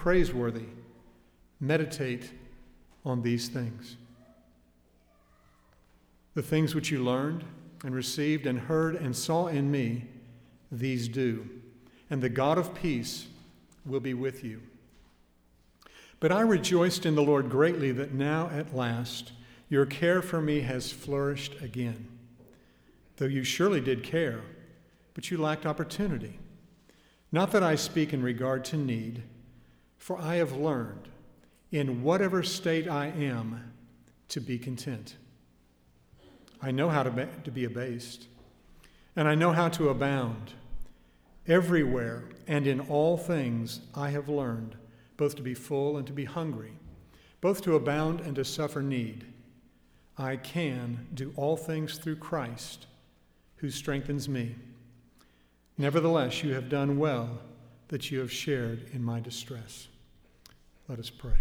praiseworthy. Meditate on these things. The things which you learned and received and heard and saw in me, these do, and the God of peace will be with you. But I rejoiced in the Lord greatly that now at last your care for me has flourished again. Though you surely did care, but you lacked opportunity. Not that I speak in regard to need, for I have learned, in whatever state I am, to be content. I know how to be abased, and I know how to abound. Everywhere and in all things I have learned, both to be full and to be hungry, both to abound and to suffer need. I can do all things through Christ, who strengthens me. Nevertheless, you have done well that you have shared in my distress. Let us pray.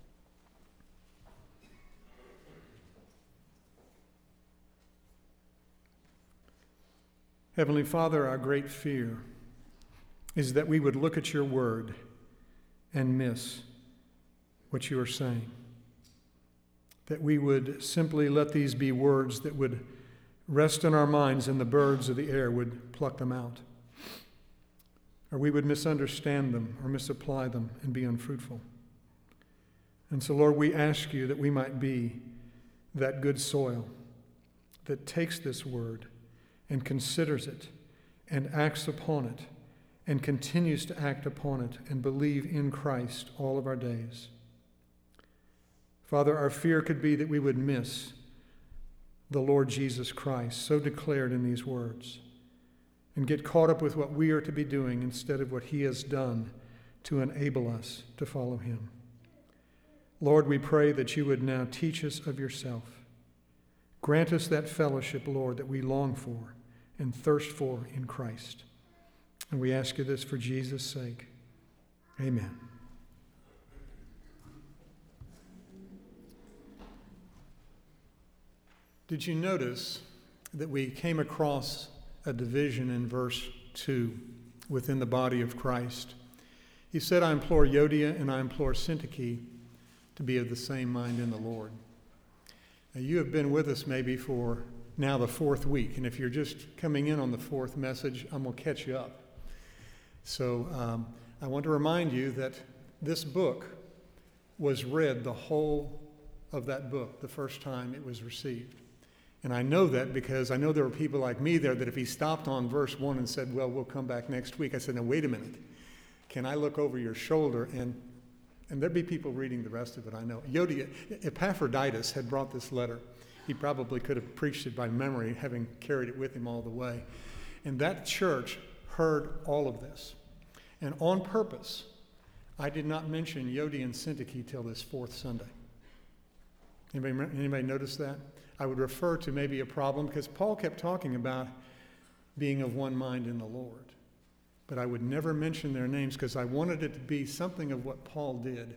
Heavenly Father, our great fear is that we would look at your word and miss what you are saying. That we would simply let these be words that would rest in our minds and the birds of the air would pluck them out. Or we would misunderstand them or misapply them and be unfruitful. And so, Lord, we ask you that we might be that good soil that takes this word and considers it and acts upon it and continues to act upon it and believe in Christ all of our days. Father, our fear could be that we would miss the Lord Jesus Christ, so declared in these words, and get caught up with what we are to be doing instead of what he has done to enable us to follow him. Lord, we pray that you would now teach us of yourself. Grant us that fellowship, Lord, that we long for and thirst for in Christ. And we ask you this for Jesus' sake. Amen. Did you notice that we came across a division in verse 2 within the body of Christ? He said, I implore Euodia and I implore Syntyche to be of the same mind in the Lord. Now, you have been with us maybe for now the fourth week, and if you're just coming in on the fourth message, I'm going to catch you up. So I want to remind you that this book was read, the whole of that book, the first time it was received. And I know that because I know there were people like me there that if he stopped on verse 1 and said, well, we'll come back next week, I said, now wait a minute. Can I look over your shoulder? And there'd be people reading the rest of it, I know. Epaphroditus had brought this letter. He probably could have preached it by memory, having carried it with him all the way. And that church heard all of this. And on purpose, I did not mention Euodia and Syntyche till this fourth Sunday. Anybody notice that? I would refer to maybe a problem because Paul kept talking about being of one mind in the Lord. But I would never mention their names because I wanted it to be something of what Paul did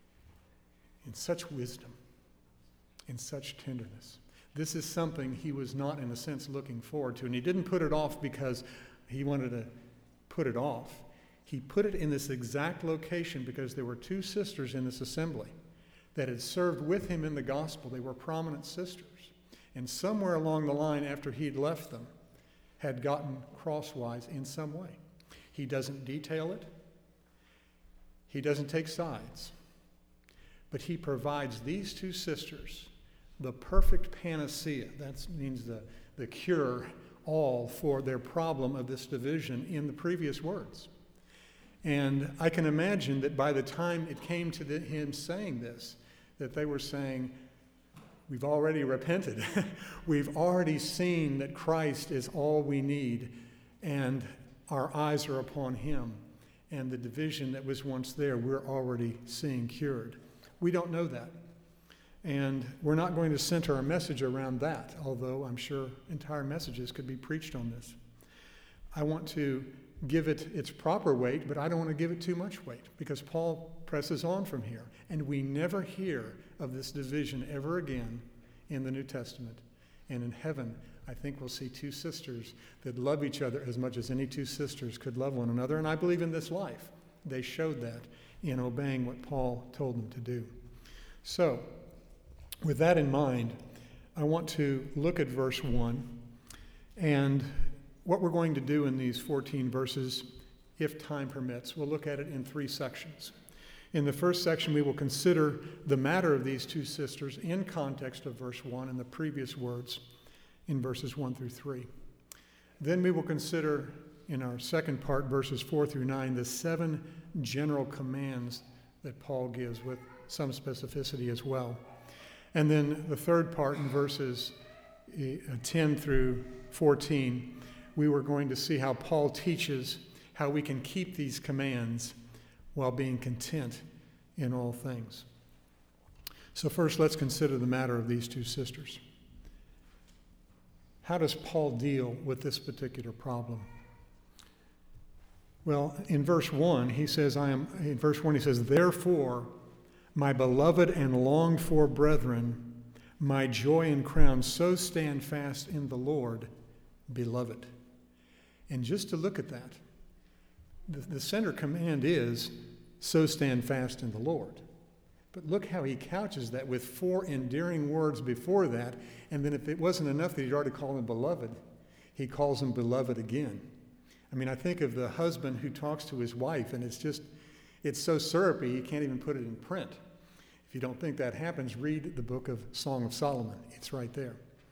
in such wisdom, in such tenderness. This is something he was not, in a sense, looking forward to. And he didn't put it off because he wanted to put it off. He put it in this exact location because there were two sisters in this assembly that had served with him in the gospel. They were prominent sisters. And somewhere along the line after he'd left them, had gotten crosswise in some way. He doesn't detail it. He doesn't take sides. But he provides these two sisters the perfect panacea. That means the cure all for their problem of this division in the previous words. And I can imagine that by the time it came to him saying this, that they were saying, we've already repented. We've already seen that Christ is all we need, and our eyes are upon him. And the division that was once there, we're already seeing cured. We don't know that. And we're not going to center our message around that, although I'm sure entire messages could be preached on this. I want to give it its proper weight, but I don't want to give it too much weight because Paul presses on from here. And we never hear of this division ever again in the New Testament. And in heaven, I think we'll see two sisters that love each other as much as any two sisters could love one another. And I believe in this life they showed that in obeying what Paul told them to do. So, with that in mind, I want to look at verse 1, and what we're going to do in these 14 verses, if time permits, we'll look at it in 3 sections. In the first section, we will consider the matter of these 2 sisters in context of verse 1 and the previous words in verses 1 through 3. Then we will consider, in our second part, verses 4 through 9, the 7 general commands that Paul gives with some specificity as well. And then the third part, in verses 10 through 14, we were going to see how Paul teaches how we can keep these commands while being content in all things. So first, let's consider the matter of these 2 sisters. How does Paul deal with this particular problem? Well, in verse 1, he says, "Therefore, my beloved and longed for brethren, my joy and crown, so stand fast in the Lord, beloved." And just to look at that, the center command is, "So stand fast in the Lord." But look how he couches that with 4 endearing words before that, and then if it wasn't enough that he'd already called him beloved, he calls him beloved again. I mean, I think of the husband who talks to his wife, and it's so syrupy, you can't even put it in print. If you don't think that happens, read the book of Song of Solomon. It's right there.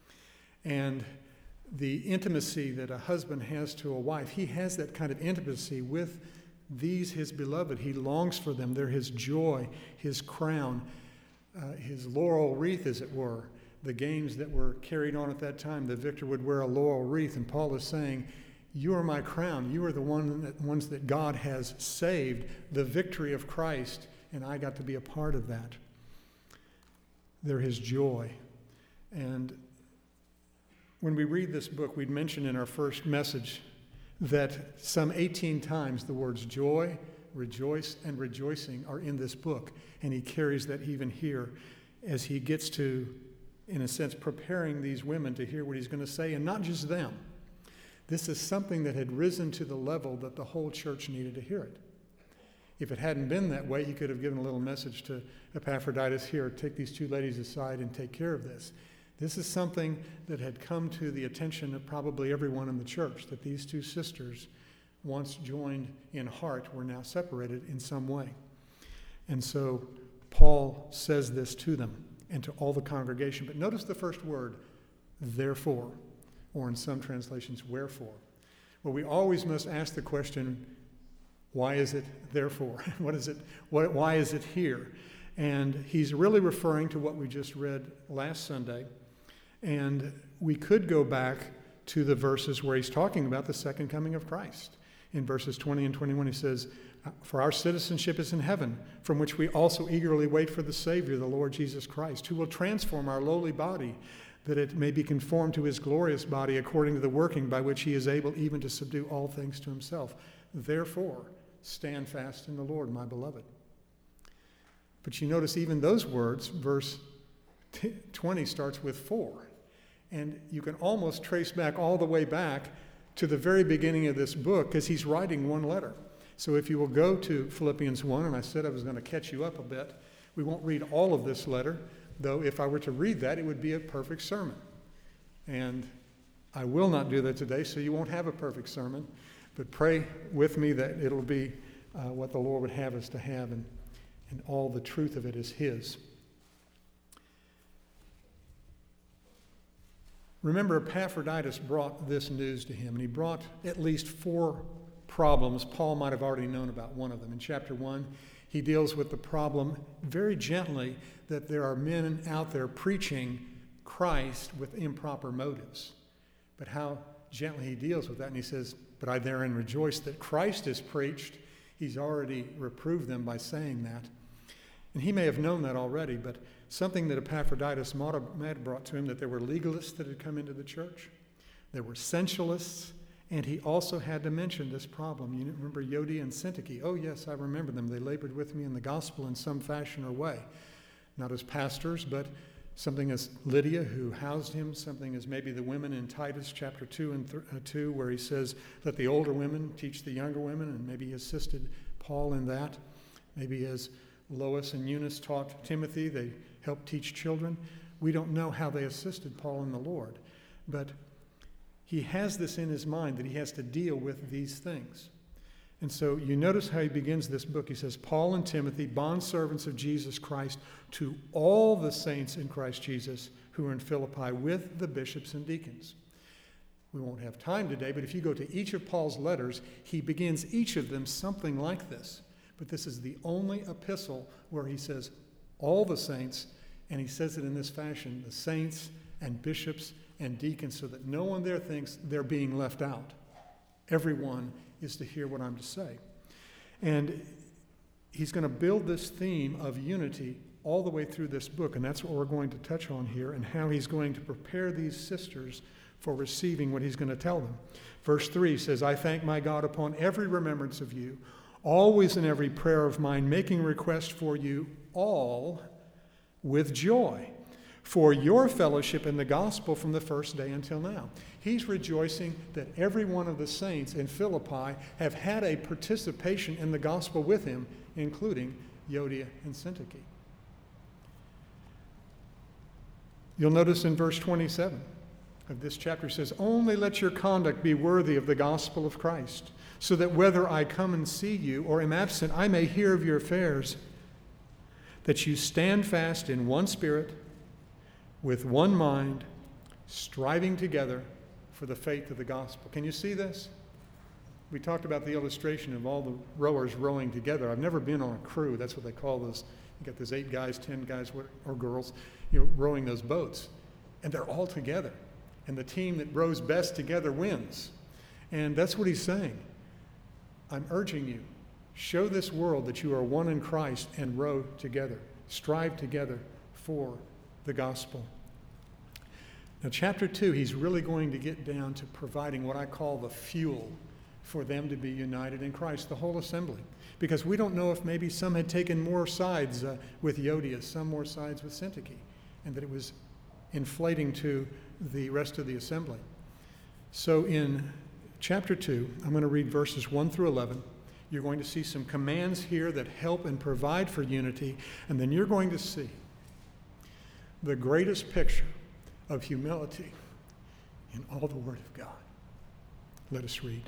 And the intimacy that a husband has to a wife, he has that kind of intimacy with these, his beloved. He longs for them. They're his joy, his crown, his laurel wreath, as it were. The games that were carried on at that time, the victor would wear a laurel wreath, and Paul is saying, "You are my crown. You are the ones that God has saved, the victory of Christ, and I got to be a part of that." They're his joy. And when we read this book, we'd mentioned in our first message that some 18 times the words joy, rejoice, and rejoicing are in this book. And he carries that even here as he gets to, in a sense, preparing these women to hear what he's going to say, and not just them. This is something that had risen to the level that the whole church needed to hear it. If it hadn't been that way, he could have given a little message to Epaphroditus, "Here, take these 2 ladies aside and take care of this." This is something that had come to the attention of probably everyone in the church, that these 2 sisters, once joined in heart, were now separated in some way. And so Paul says this to them and to all the congregation. But notice the first word, "therefore," or in some translations, "wherefore." Well, we always must ask the question, why is it therefore? Why is it here? And he's really referring to what we just read last Sunday. And we could go back to the verses where he's talking about the second coming of Christ. In verses 20 and 21, he says, "For our citizenship is in heaven, from which we also eagerly wait for the Savior, the Lord Jesus Christ, who will transform our lowly body, that it may be conformed to his glorious body according to the working by which he is able even to subdue all things to himself. Therefore, stand fast in the Lord, my beloved." But you notice even those words, verse 20 starts with 4. And you can almost trace back all the way back to the very beginning of this book, because he's writing one letter. So if you will go to Philippians 1, and I said I was going to catch you up a bit, we won't read all of this letter, though if I were to read that, it would be a perfect sermon. And I will not do that today, so you won't have a perfect sermon. But pray with me that it'll be what the Lord would have us to have, and all the truth of it is his. Remember, Epaphroditus brought this news to him, and he brought at least 4 problems. Paul might have already known about one of them. In chapter 1, he deals with the problem very gently that there are men out there preaching Christ with improper motives. But how gently he deals with that, and he says, "But I therein rejoice that Christ is preached." He's already reproved them by saying that. And he may have known that already, but something that Epaphroditus might have brought to him, that there were legalists that had come into the church. There were sensualists, and he also had to mention this problem. You remember Euodia and Syntyche? Oh, yes, I remember them. They labored with me in the gospel in some fashion or way. Not as pastors, but something as Lydia, who housed him, something as maybe the women in Titus chapter 2 and 2, where he says, "Let the older women teach the younger women," and maybe he assisted Paul in that. Maybe as Lois and Eunice taught Timothy, they helped teach children. We don't know how they assisted Paul in the Lord. But he has this in his mind that he has to deal with these things. And so you notice how he begins this book. He says, Paul and Timothy, bondservants of Jesus Christ, to all the saints in Christ Jesus who are in Philippi with the bishops and deacons. We won't have time today, but if you go to each of Paul's letters, he begins each of them something like this. But this is the only epistle where he says all the saints, and he says it in this fashion, the saints and bishops and deacons, so that no one there thinks they're being left out. Everyone is to hear what I'm to say. And he's going to build this theme of unity all the way through this book, and that's what we're going to touch on here, and how he's going to prepare these sisters for receiving what he's going to tell them. Verse 3 says, I thank my God upon every remembrance of you, always in every prayer of mine, making request for you all with joy, for your fellowship in the gospel from the first day until now. He's rejoicing that every one of the saints in Philippi have had a participation in the gospel with him, including Euodia and Syntyche. You'll notice in verse 27 of this chapter, it says, only let your conduct be worthy of the gospel of Christ, so that whether I come and see you or am absent, I may hear of your affairs, that you stand fast in one spirit, with one mind, striving together for the faith of the gospel. Can you see this? We talked about the illustration of all the rowers rowing together. I've never been on a crew. That's what they call those. You got those 8 guys, 10 guys, or girls, rowing those boats. And they're all together. And the team that rows best together wins. And that's what he's saying. I'm urging you, show this world that you are one in Christ and row together. Strive together for the gospel. Now, chapter 2, he's really going to get down to providing what I call the fuel for them to be united in Christ, the whole assembly. Because we don't know if maybe some had taken more sides with Euodia, some more sides with Syntyche, and that it was inflating to the rest of the assembly. So in chapter 2, I'm going to read verses 1 through 11. You're going to see some commands here that help and provide for unity, and then you're going to see the greatest picture of humility in all the Word of God. Let us read.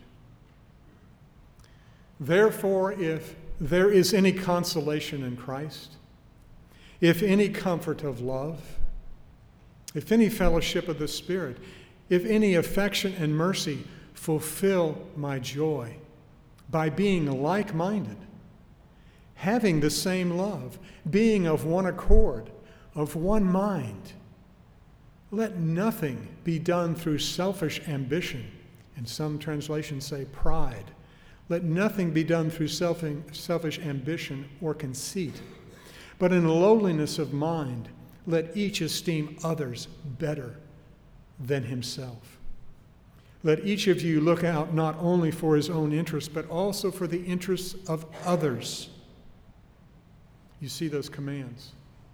Therefore, if there is any consolation in Christ, if any comfort of love, if any fellowship of the Spirit, if any affection and mercy, fulfill my joy by being like-minded, having the same love, being of one accord, of one mind. Let nothing be done through selfish ambition, and some translations say pride. Let nothing be done through selfish ambition or conceit, but in lowliness of mind, let each esteem others better than himself. Let each of you look out not only for his own interests, but also for the interests of others. You see those commands.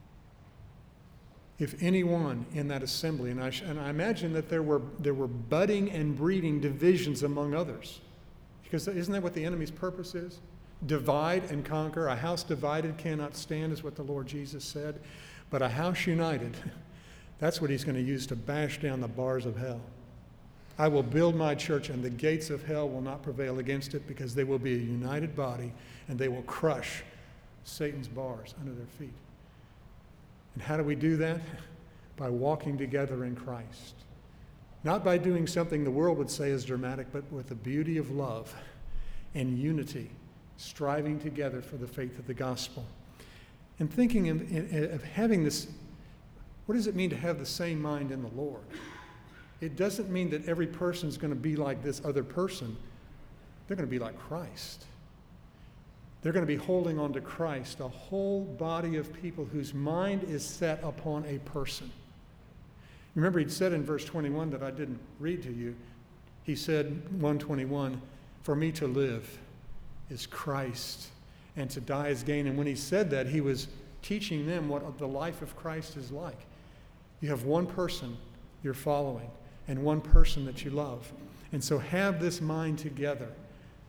If anyone in that assembly, and I imagine that there were budding and breeding divisions among others, because isn't that what the enemy's purpose is? Divide and conquer. A house divided cannot stand, is what the Lord Jesus said. But a house united, that's what he's going to use to bash down the bars of hell. I will build my church, and the gates of hell will not prevail against it, because they will be a united body, and they will crush Satan's bars under their feet. And how do we do that? By walking together in Christ. Not by doing something the world would say is dramatic, but with the beauty of love and unity, striving together for the faith of the gospel. And thinking of having this, what does it mean to have the same mind in the Lord? It doesn't mean that every person is going to be like this other person. They're going to be like Christ. They're going to be holding on to Christ, a whole body of people whose mind is set upon a person. Remember, he'd said in verse 21 that I didn't read to you. He said, 121, for me to live is Christ, and to die is gain. And when he said that, he was teaching them what the life of Christ is like. You have one person you're following, and one person that you love. And so have this mind together,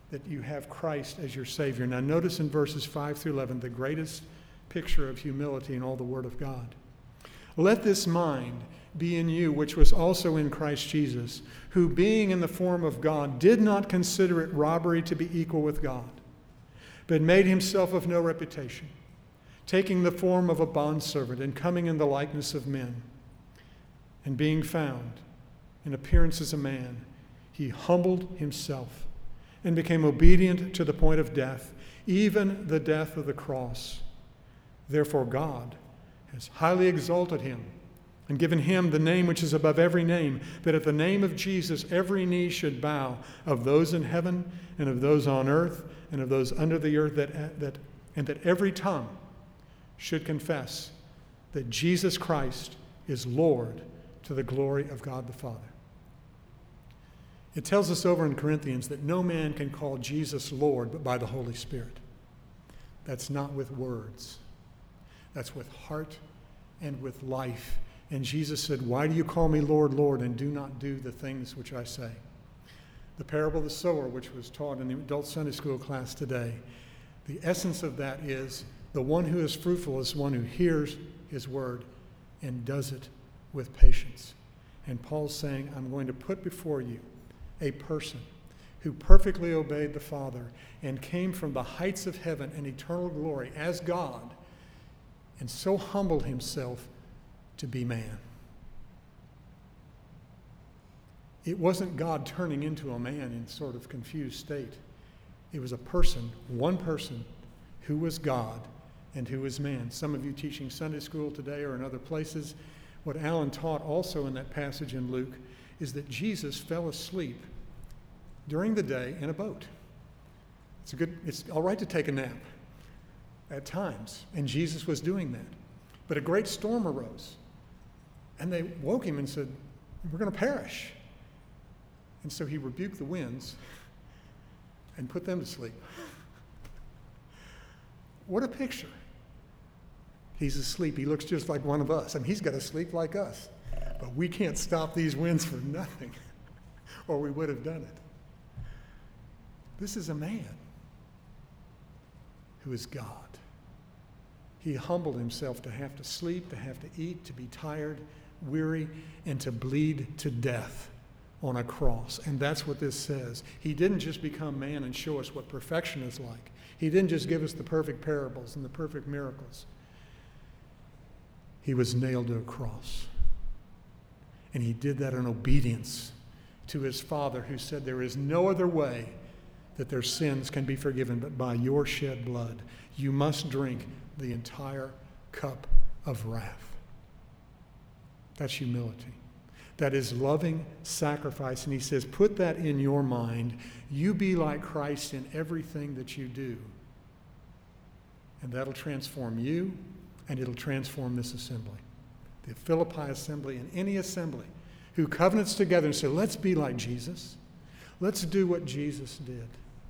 that you have Christ as your Savior. Now notice in verses 5 through 11, the greatest picture of humility in all the Word of God. Let this mind be in you, which was also in Christ Jesus, who being in the form of God, did not consider it robbery to be equal with God, but made himself of no reputation, taking the form of a bondservant and coming in the likeness of men. And being found in appearance as a man, he humbled himself and became obedient to the point of death, even the death of the cross. Therefore God has highly exalted him and given him the name which is above every name, that at the name of Jesus every knee should bow, of those in heaven and of those on earth and of those under the earth, and that every tongue should confess that Jesus Christ is Lord, to the glory of God the Father. It tells us over in Corinthians that no man can call Jesus Lord but by the Holy Spirit. That's not with words. That's with heart and with life. And Jesus said, "Why do you call me Lord, Lord, and do not do the things which I say?" The parable of the sower, which was taught in the adult Sunday school class today, the essence of that is the one who is fruitful is one who hears his word and does it with patience. And Paul's saying, I'm going to put before you a person who perfectly obeyed the Father and came from the heights of heaven and eternal glory as God, and so humbled himself to be man. It wasn't God turning into a man in sort of confused state. It was a person, one person, who was God and who was man. Some of you teaching Sunday school today or in other places, what Alan taught also in that passage in Luke is that Jesus fell asleep during the day in a boat. It's all right to take a nap at times, and Jesus was doing that. But a great storm arose, and they woke him and said, "We're going to perish." And so he rebuked the winds and put them to sleep. What a picture. He's asleep. He looks just like one of us. I mean, he's got to sleep like us. But we can't stop these winds for nothing, or we would have done it. This is a man who is God. He humbled himself to have to sleep, to have to eat, to be tired, weary, and to bleed to death on a cross. And that's what this says. He didn't just become man and show us what perfection is like. He didn't just give us the perfect parables and the perfect miracles. He was nailed to a cross. And he did that in obedience to his Father, who said there is no other way that their sins can be forgiven but by your shed blood. You must drink the entire cup of wrath. That's humility. That is loving sacrifice. And he says, put that in your mind. You be like Christ in everything that you do. And that'll transform you, and it'll transform this assembly. The Philippi assembly and any assembly who covenants together and say, let's be like Jesus. Let's do what Jesus did.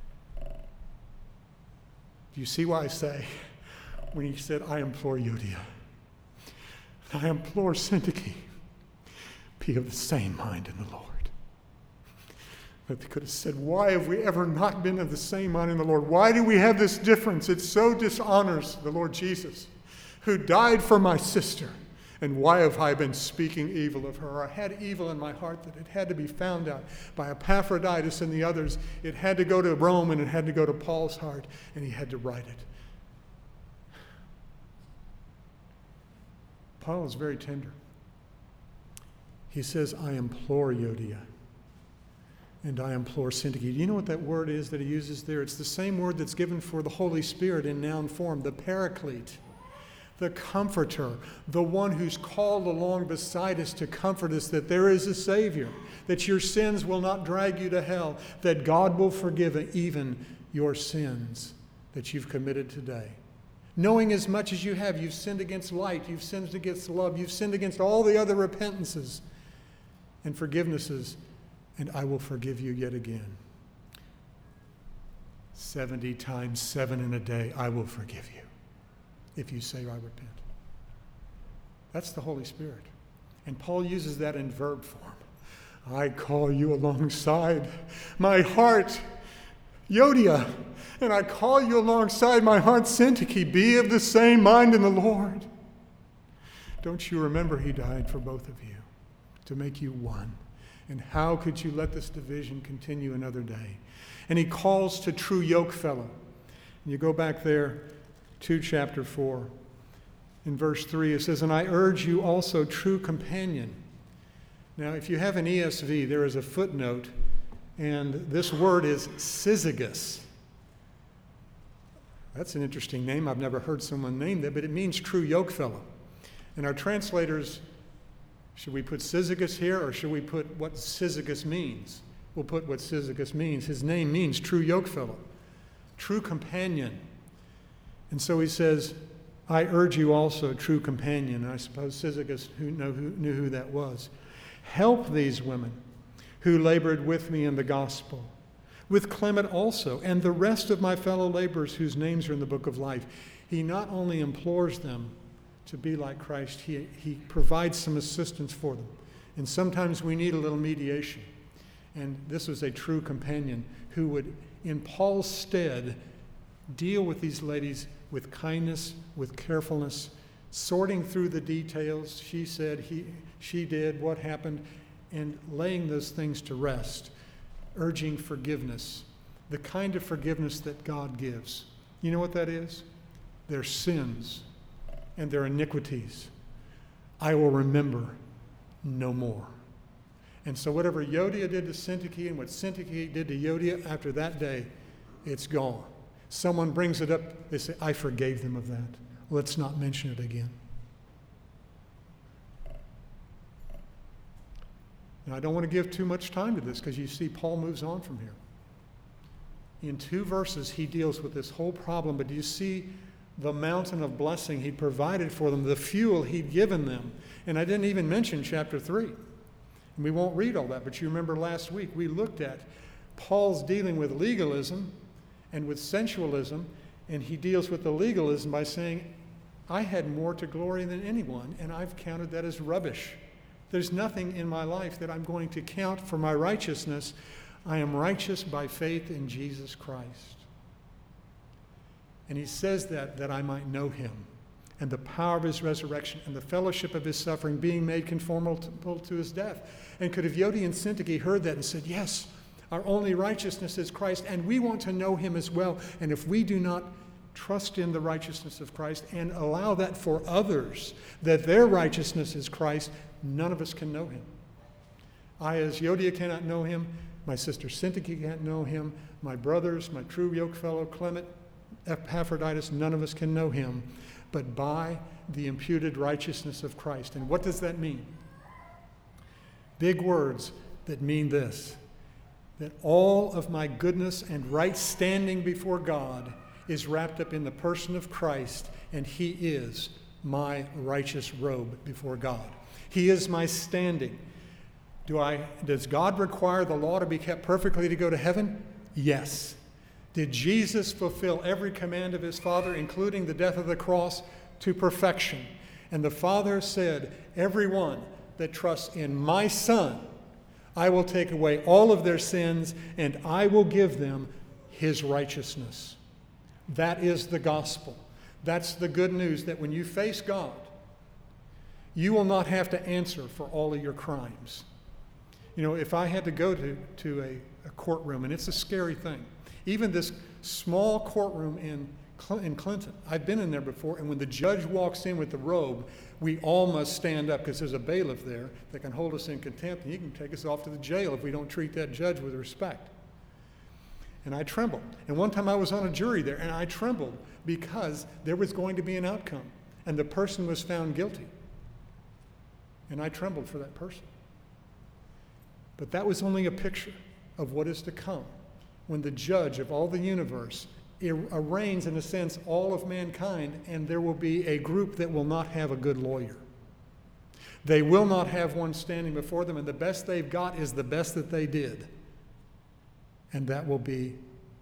Do you see why I say, when he said, I implore Euodia, I implore Syntyche, be of the same mind in the Lord. But they could have said, why have we ever not been of the same mind in the Lord? Why do we have this difference? It so dishonors the Lord Jesus, who died for my sister. And why have I been speaking evil of her? I had evil in my heart that it had to be found out by Epaphroditus and the others. It had to go to Rome, and it had to go to Paul's heart, and he had to write it. Paul is very tender. He says, I implore Euodia, and I implore Syntyche. Do you know what that word is that he uses there? It's the same word that's given for the Holy Spirit in noun form, the Paraclete, the Comforter, the one who's called along beside us to comfort us that there is a Savior, that your sins will not drag you to hell, that God will forgive even your sins that you've committed today. Knowing as much as you have, you've sinned against light, you've sinned against love, you've sinned against all the other repentances and forgivenesses, and I will forgive you yet again. 70 times 7 in a day, I will forgive you if you say, I repent. That's the Holy Spirit. And Paul uses that in verb form. I call you alongside. My heart Euodia, and I call you alongside my heart, Syntyche, be of the same mind in the Lord. Don't you remember he died for both of you to make you one? And how could you let this division continue another day? And he calls to true yokefellow. And you go back there to chapter 4. In verse 3, it says, and I urge you also, true companion. Now, if you have an ESV, there is a footnote, and this word is syzygus. That's an interesting name. I've never heard someone name that, but it means true yokefellow. And our translators, should we put syzygus here, or should we put what syzygus means? We'll put what syzygus means. His name means true yokefellow, true companion. And so he says, I urge you also, true companion. And I suppose Syzygus knew who that was. Help these women who labored with me in the gospel, with Clement also, and the rest of my fellow laborers whose names are in the book of life. He not only implores them to be like Christ, he provides some assistance for them. And sometimes we need a little mediation. And this was a true companion who would, in Paul's stead, deal with these ladies with kindness, with carefulness, sorting through the details. She said, she did, what happened, and laying those things to rest, urging forgiveness, the kind of forgiveness that God gives. You know what that is? Their sins and their iniquities I will remember no more. And so whatever Euodia did to Syntyche and what Syntyche did to Euodia after that day, it's gone. Someone brings it up, they say, I forgave them of that. Let's not mention it again. Now, I don't want to give too much time to this because you see Paul moves on from here. In 2 verses, he deals with this whole problem, but do you see the mountain of blessing he provided for them, the fuel he'd given them? And I didn't even mention chapter 3. And we won't read all that, but you remember last week we looked at Paul's dealing with legalism and with sensualism, and he deals with the legalism by saying, I had more to glory than anyone, and I've counted that as rubbish. There's nothing in my life that I'm going to count for my righteousness. I am righteous by faith in Jesus Christ. And he says that I might know him and the power of his resurrection and the fellowship of his suffering, being made conformable to his death. And could have Euodia and Syntyche heard that and said, yes, our only righteousness is Christ, and we want to know him as well. And if we do not trust in the righteousness of Christ and allow that for others, that their righteousness is Christ, none of us can know him. I, as Euodia, cannot know him. My sister Syntyche can't know him. My brothers, my true yokefellow Clement, Epaphroditus, none of us can know him, but by the imputed righteousness of Christ. And what does that mean? Big words that mean this, that all of my goodness and right standing before God is wrapped up in the person of Christ, and he is my righteous robe before God. He is my standing. Does God require the law to be kept perfectly to go to heaven? Yes. Did Jesus fulfill every command of his Father, including the death of the cross, to perfection? And the Father said, everyone that trusts in my Son, I will take away all of their sins, and I will give them his righteousness. That is the gospel. That's the good news, that when you face God, you will not have to answer for all of your crimes. You know, if I had to go to a courtroom, and it's a scary thing, even this small courtroom in Clinton, I've been in there before, and when the judge walks in with the robe, we all must stand up because there's a bailiff there that can hold us in contempt, and he can take us off to the jail if we don't treat that judge with respect. And I trembled. And one time I was on a jury there, and I trembled because there was going to be an outcome, and the person was found guilty. And I trembled for that person. But that was only a picture of what is to come when the judge of all the universe arraigns, in a sense, all of mankind, and there will be a group that will not have a good lawyer. They will not have one standing before them, and the best they've got is the best that they did. And that will be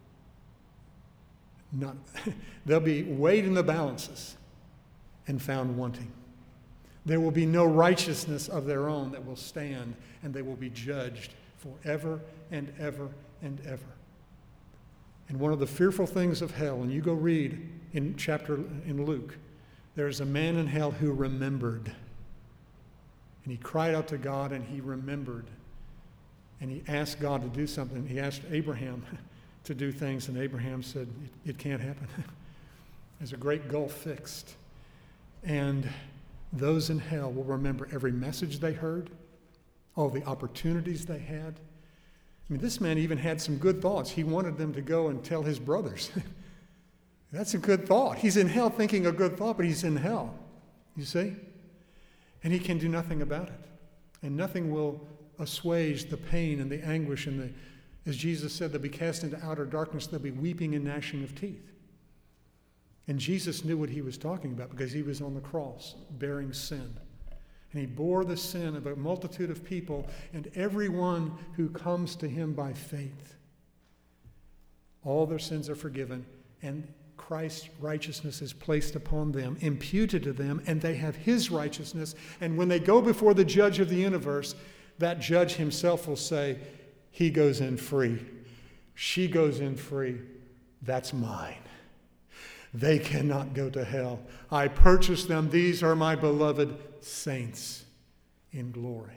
not, they'll be weighed in the balances and found wanting. There will be no righteousness of their own that will stand, and they will be judged forever and ever and ever. And one of the fearful things of hell, and you go read in Luke, there's a man in hell who remembered. And he cried out to God, and he remembered. And he asked God to do something. He asked Abraham to do things, and Abraham said, it can't happen. There's a great gulf fixed. And those in hell will remember every message they heard, all the opportunities they had. I mean, this man even had some good thoughts. He wanted them to go and tell his brothers. That's a good thought. He's in hell thinking a good thought, but he's in hell. You see? And he can do nothing about it. And nothing will assuage the pain and the anguish and as Jesus said, they'll be cast into outer darkness, they'll be weeping and gnashing of teeth. And Jesus knew what he was talking about because he was on the cross bearing sin. And he bore the sin of a multitude of people and everyone who comes to him by faith. All their sins are forgiven, and Christ's righteousness is placed upon them, imputed to them, and they have his righteousness. And when they go before the judge of the universe, that judge himself will say, he goes in free. She goes in free. That's mine. They cannot go to hell. I purchased them. These are my beloved saints in glory.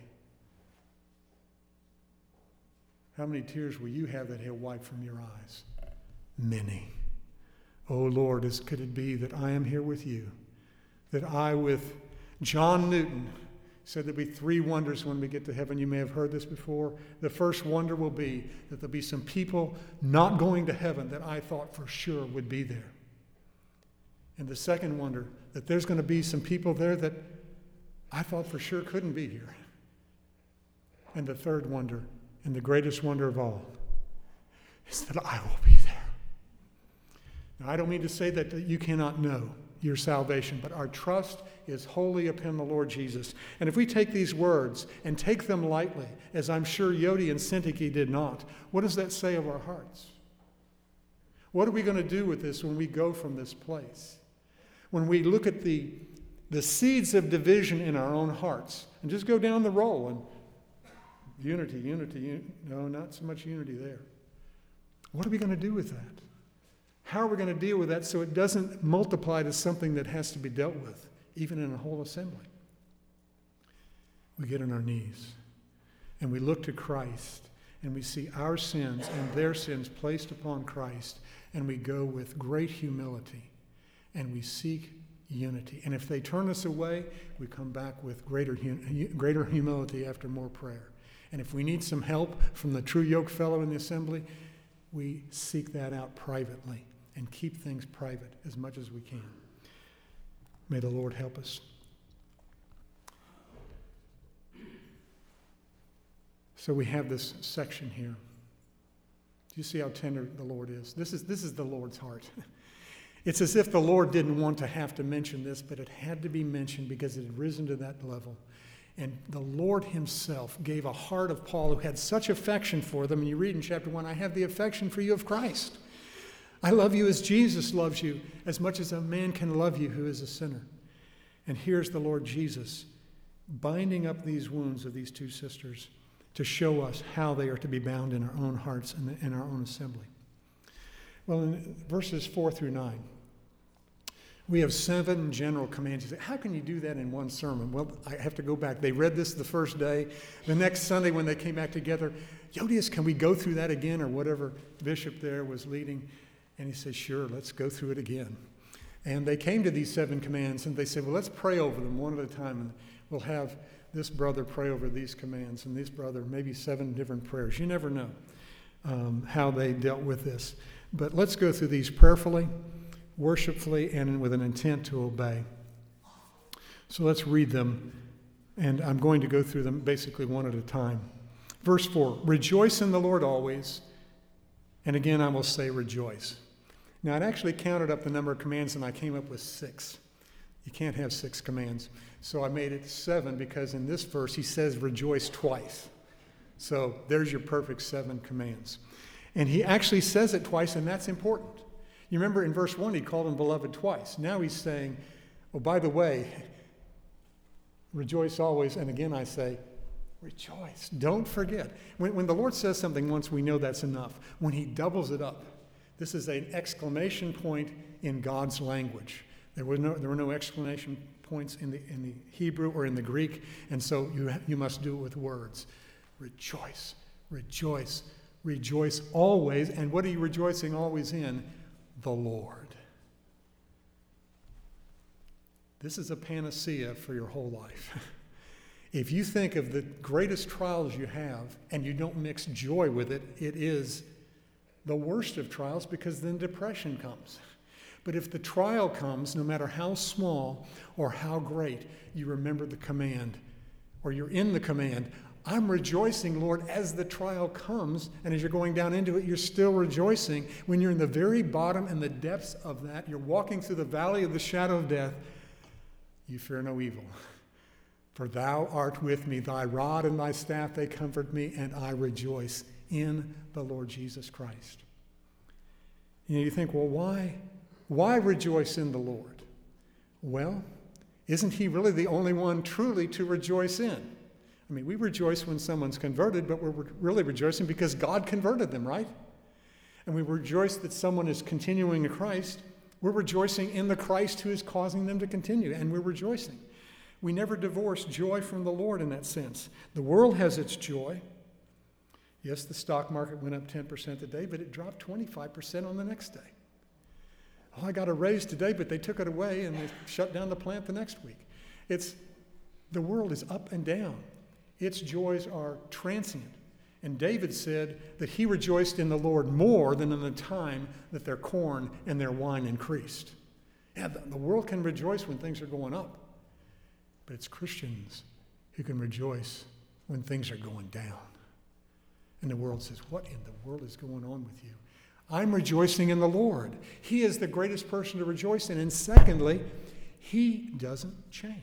How many tears will you have that he'll wipe from your eyes? Many. Oh Lord, could it be that I am here with you? That I, with John Newton, said there'll be 3 wonders when we get to heaven. You may have heard this before. The first wonder will be that there'll be some people not going to heaven that I thought for sure would be there. And the second wonder, that there's going to be some people there that I thought for sure couldn't be here. And the third wonder, and the greatest wonder of all, is that I will be there. Now, I don't mean to say that you cannot know your salvation, but our trust is wholly upon the Lord Jesus. And if we take these words and take them lightly, as I'm sure Yodi and Syntyche did not, what does that say of our hearts? What are we going to do with this when we go from this place? When we look at the seeds of division in our own hearts, and just go down the roll and unity, no, not so much unity there. What are we going to do with that? How are we going to deal with that so it doesn't multiply to something that has to be dealt with, even in a whole assembly? We get on our knees and we look to Christ and we see our sins and their sins placed upon Christ, and we go with great humility and we seek unity. And if they turn us away, we come back with greater humility after more prayer. And if we need some help from the true yoke fellow in the assembly, we seek that out privately and keep things private as much as we can. May the Lord help us. So we have this section here. Do you see how tender the Lord is? This is the Lord's heart. It's as if the Lord didn't want to have to mention this, but it had to be mentioned because it had risen to that level. And the Lord himself gave a heart of Paul who had such affection for them. And you read in chapter 1, I have the affection for you of Christ. I love you as Jesus loves you, as much as a man can love you who is a sinner. And here's the Lord Jesus binding up these wounds of these 2 sisters to show us how they are to be bound in our own hearts and in our own assembly. Well, in verses 4 through 9, we have 7 general commands. You say, how can you do that in one sermon? Well, I have to go back. They read this the first day. The next Sunday when they came back together, Yodius, can we go through that again? Or whatever bishop there was leading. And he said, sure, let's go through it again. And they came to these 7 commands, and they said, well, let's pray over them one at a time. And we'll have this brother pray over these commands, and this brother, maybe 7 different prayers. You never know how they dealt with this. But let's go through these prayerfully, worshipfully, and with an intent to obey. So let's read them, and I'm going to go through them basically one at a time. Verse 4, rejoice in the Lord always. And again, I will say rejoice. Now, I'd actually counted up the number of commands, and I came up with 6. You can't have 6 commands. So I made it 7 because in this verse, he says rejoice twice. So there's your perfect 7 commands. And he actually says it twice, and that's important. You remember in verse 1, he called him beloved twice. Now he's saying, oh, by the way, rejoice always. And again, I say, rejoice. Don't forget. When the Lord says something once, we know that's enough. When he doubles it up, This is an exclamation point in God's language. There were no exclamation points in the Hebrew or in the Greek, and so you must do it with words. Rejoice, rejoice, rejoice always. And what are you rejoicing always in? The Lord. This is a panacea for your whole life. If you think of the greatest trials you have and you don't mix joy with it, it is the worst of trials, because then depression comes. But if the trial comes, no matter how small or how great, you remember the command, or you're in the command. I'm rejoicing, Lord, as the trial comes, and as you're going down into it, you're still rejoicing. When you're in the very bottom and the depths of that, you're walking through the valley of the shadow of death, you fear no evil. For thou art with me, thy rod and thy staff, they comfort me, and I rejoice in the Lord Jesus Christ. You think, well, why rejoice in the Lord? Well, isn't he really the only one truly to rejoice in? I mean, we rejoice when someone's converted, but we're really rejoicing because God converted them, right? And we rejoice that someone is continuing in Christ. We're rejoicing in the Christ who is causing them to continue, and we're rejoicing. We never divorce joy from the Lord in that sense. The world has its joy. Yes, the stock market went up 10% today, but it dropped 25% on the next day. Oh, I got a raise today, but they took it away and they shut down the plant the next week. The world is up and down. Its joys are transient. And David said that he rejoiced in the Lord more than in the time that their corn and their wine increased. Yeah, the world can rejoice when things are going up, but it's Christians who can rejoice when things are going down. And the world says, what in the world is going on with you? I'm rejoicing in the Lord. He is the greatest person to rejoice in. And secondly, he doesn't change.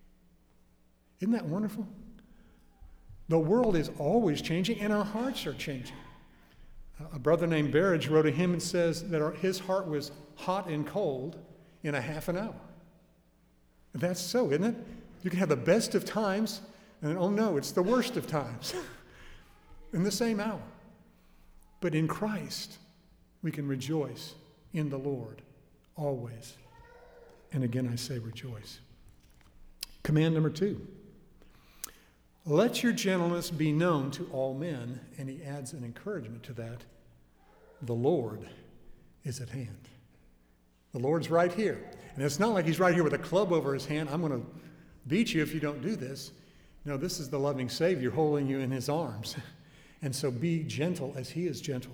Isn't that wonderful? The world is always changing, and our hearts are changing. A brother named Berridge wrote a hymn and says that his heart was hot and cold in a half an hour. That's so, isn't it? You can have the best of times, and then, oh no, it's the worst of times in the same hour. But in Christ, we can rejoice in the Lord always. And again, I say rejoice. Command number 2. Let your gentleness be known to all men. And he adds an encouragement to that. The Lord is at hand. The Lord's right here. And it's not like he's right here with a club over his hand. I'm going to beat you if you don't do this. No, this is the loving Savior holding you in his arms. And so be gentle as he is gentle.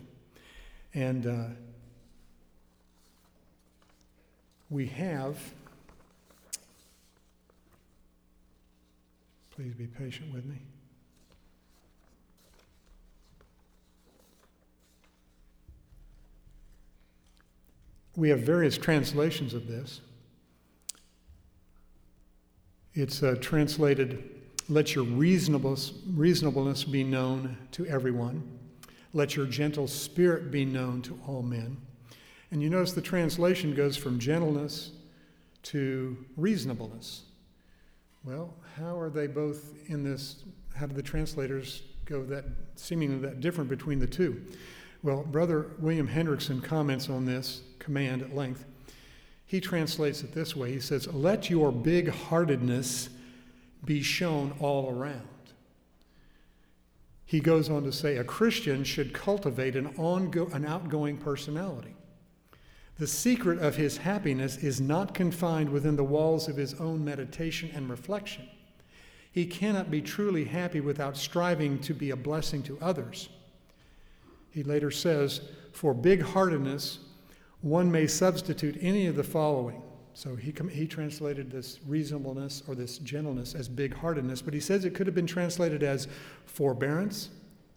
And we have, please be patient with me. We have various translations of this. It's translated, let your reasonableness be known to everyone. Let your gentle spirit be known to all men. And you notice the translation goes from gentleness to reasonableness. Well, how are they both in this? How do the translators go that seemingly that different between the two? Well, Brother William Hendrickson comments on this command at length. He translates it this way. He says, let your big-heartedness be shown all around. He goes on to say, a Christian should cultivate an outgoing personality. The secret of his happiness is not confined within the walls of his own meditation and reflection. He cannot be truly happy without striving to be a blessing to others. He later says, for big-heartedness, one may substitute any of the following. So he translated this reasonableness or this gentleness as big-heartedness, but he says it could have been translated as forbearance,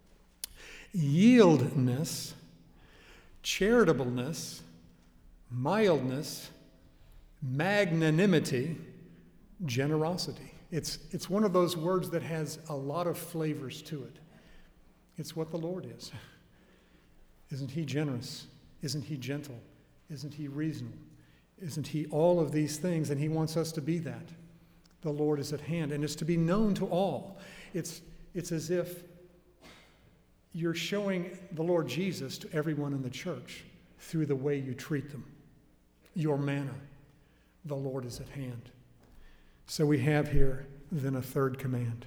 yieldness, charitableness, mildness, magnanimity, generosity. It's one of those words that has a lot of flavors to it. It's what the Lord is. Isn't he generous? Isn't he gentle? Isn't he reasonable? Isn't he all of these things? And he wants us to be that. The Lord is at hand, and it's to be known to all. It's as if you're showing the Lord Jesus to everyone in the church. through the way you treat them, your manner. The Lord is at hand. So we have here then a third command.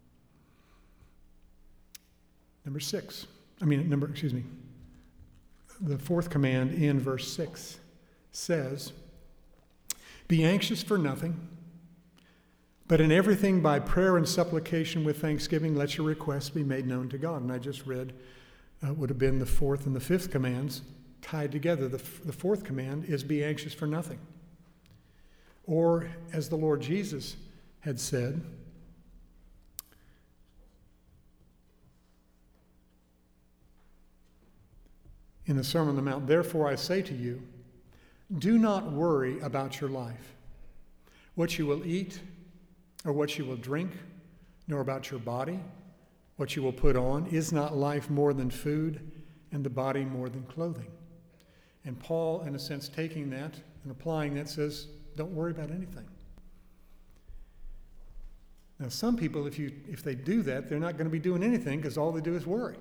The fourth command in verse 6 says, "Be anxious for nothing, but in everything by prayer and supplication with thanksgiving, let your requests be made known to God." And I just read would have been the fourth and the fifth commands tied together. The fourth command is be anxious for nothing. Or, as the Lord Jesus had said, in the Sermon on the Mount, "Therefore I say to you, do not worry about your life, what you will eat or what you will drink, nor about your body, what you will put on. Is not life more than food, and the body more than clothing?" And Paul, in a sense, taking that and applying that, says, don't worry about anything. Now, some people, if they do that, they're not going to be doing anything because all they do is worry.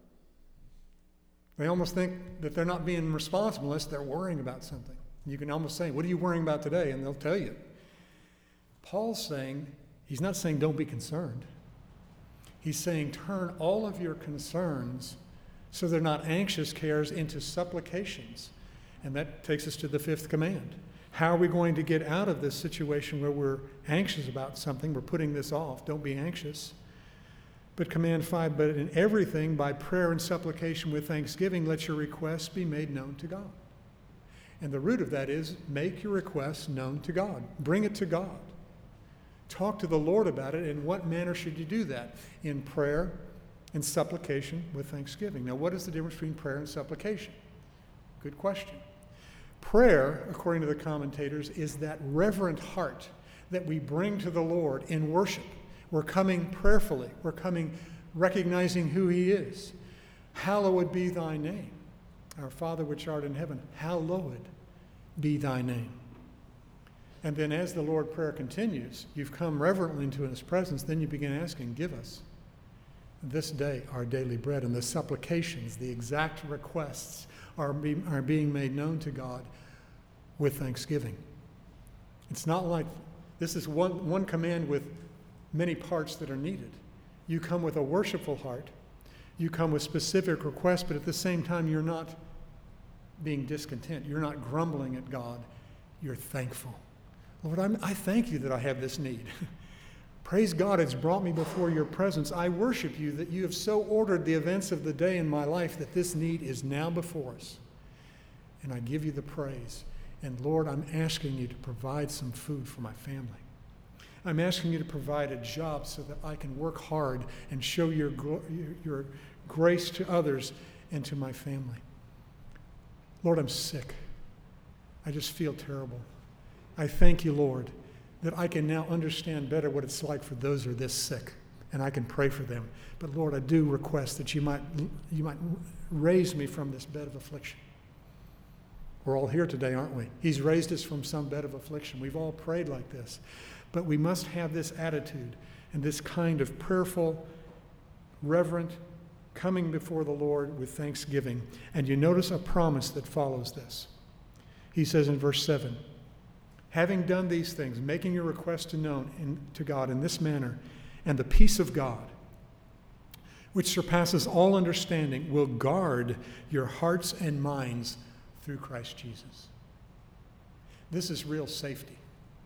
They almost think that they're not being responsible unless they're worrying about something. You can almost say, "What are you worrying about today?" And they'll tell you. Paul's saying, he's not saying don't be concerned. He's saying turn all of your concerns, so they're not anxious cares, into supplications. And that takes us to the fifth command. How are we going to get out of this situation where we're anxious about something? We're putting this off. Don't be anxious. But command 5, "But in everything by prayer and supplication with thanksgiving, let your requests be made known to God." And the root of that is make your requests known to God. Bring it to God. Talk to the Lord about it. In what manner should you do that? In prayer and supplication with thanksgiving. Now, what is the difference between prayer and supplication? Good question. Prayer, according to the commentators, is that reverent heart that we bring to the Lord in worship. We're coming prayerfully. We're coming recognizing who He is. "Hallowed be thy name. Our Father which art in heaven, hallowed be thy name." And then as the Lord prayer continues, you've come reverently into His presence, then you begin asking, "Give us this day our daily bread." And the supplications, the exact requests are being made known to God with thanksgiving. It's not like this is one command with many parts that are needed. You come with a worshipful heart. You come with specific requests, but at the same time, you're not being discontent. You're not grumbling at God. You're thankful. "Lord, I thank you that I have this need. Praise God, it's brought me before your presence. I worship you that you have so ordered the events of the day in my life that this need is now before us. And I give you the praise. And Lord, I'm asking you to provide some food for my family. I'm asking you to provide a job so that I can work hard and show your grace to others and to my family. Lord, I'm sick. I just feel terrible. I thank you, Lord, that I can now understand better what it's like for those who are this sick, and I can pray for them. But Lord, I do request that you might raise me from this bed of affliction. We're all here today, aren't we? He's raised us from some bed of affliction. We've all prayed like this. But we must have this attitude and this kind of prayerful, reverent, coming before the Lord with thanksgiving. And you notice a promise that follows this. He says in verse 7, having done these things, making your request known to God in this manner, and the peace of God, which surpasses all understanding, will guard your hearts and minds through Christ Jesus. This is real safety.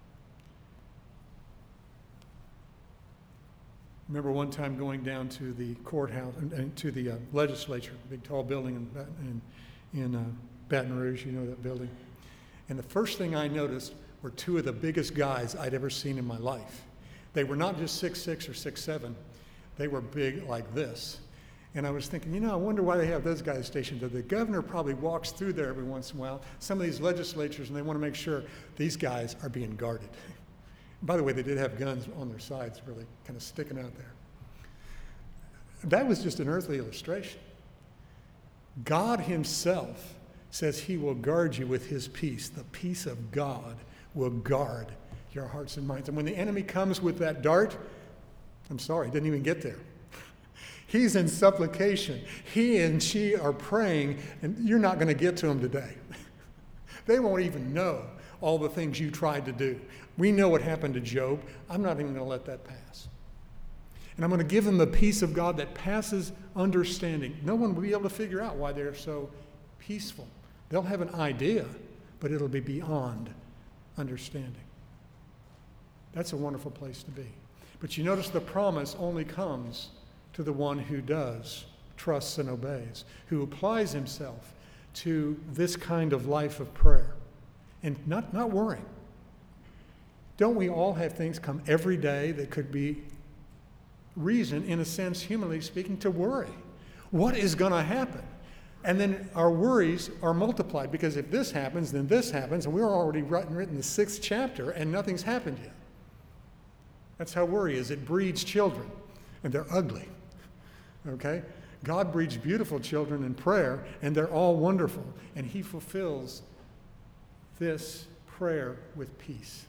Remember one time going down to the courthouse, and to the legislature, big tall building in Baton Rouge, you know that building. And the first thing I noticed were two of the biggest guys I'd ever seen in my life. They were not just 6'6" or 6'7". They were big like this. And I was thinking, I wonder why they have those guys stationed there. The governor probably walks through there every once in a while, some of these legislatures, and they want to make sure these guys are being guarded. By the way, they did have guns on their sides, really kind of sticking out there. That was just an earthly illustration. God himself says he will guard you with his peace. The peace of God will guard your hearts and minds. And when the enemy comes with that dart, I'm sorry, he didn't even get there. He's in supplication. He and she are praying, and you're not going to get to them today. They won't even know all the things you tried to do. We know what happened to Job. I'm not even going to let that pass. And I'm going to give them the peace of God that passes understanding. No one will be able to figure out why they're so peaceful. They'll have an idea, but it'll be beyond understanding. That's a wonderful place to be. But you notice the promise only comes to the one who does, trusts and obeys, who applies himself to this kind of life of prayer and not worrying. Don't we all have things come every day that could be reason, in a sense, humanly speaking, to worry? What is going to happen? And then our worries are multiplied, because if this happens, then this happens, and we're already written the 6th chapter and nothing's happened yet. That's how worry is. It breeds children, and they're ugly. Okay? God breeds beautiful children in prayer, and they're all wonderful, and he fulfills this prayer with peace.